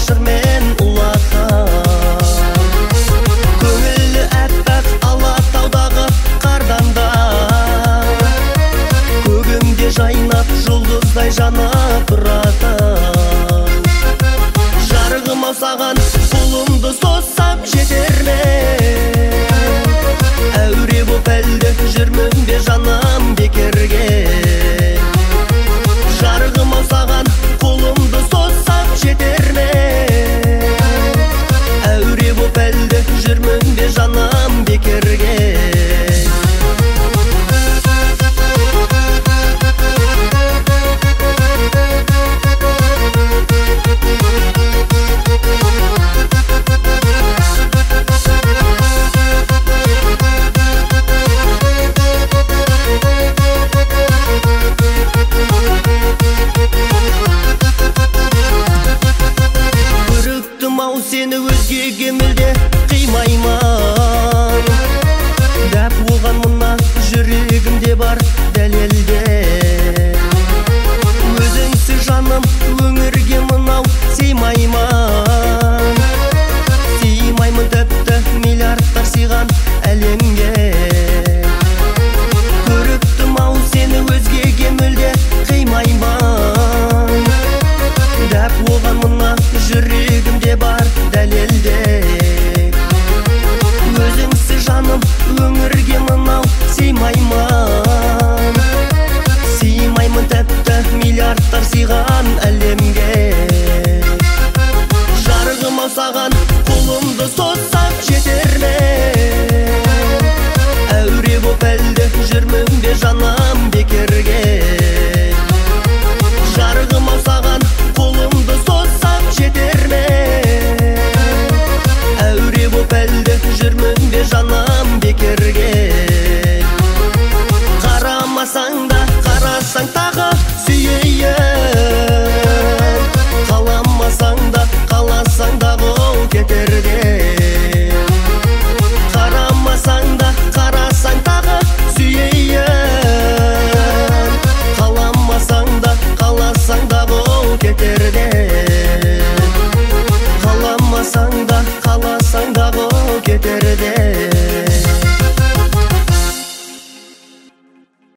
жырмен улатам. Көңілі әппақ Алатаудағы қардан да, көгімде жайнап жұлдыздай жанып тұратам. Жарығым ау саған қолымды созсам жетер ме? Әуре боп әлде жүрмін бе жаным бекерге? Жарығым ау саған қолымды созсам жетер ме? Әуре боп әлде жүрмін бе жаным бекерге? Сені өзгеге мүлде қимайман. Дәп оған мына жүрегімде бар дәлелде. Өзіңсіз жаным өңірге мынау сыймайман. Сыймаймын тіпті миллиардтар сыйған әлемге. Көріктім ау сені өзгеге мүлде қимайман. Дәп оған мына жүрегімде бар дәлелде. Өзіңсіз жаным өңірге мынау сыймайман. Сыймаймын тәпті миллиардтар сыйған әлемге. Жарығым ау саған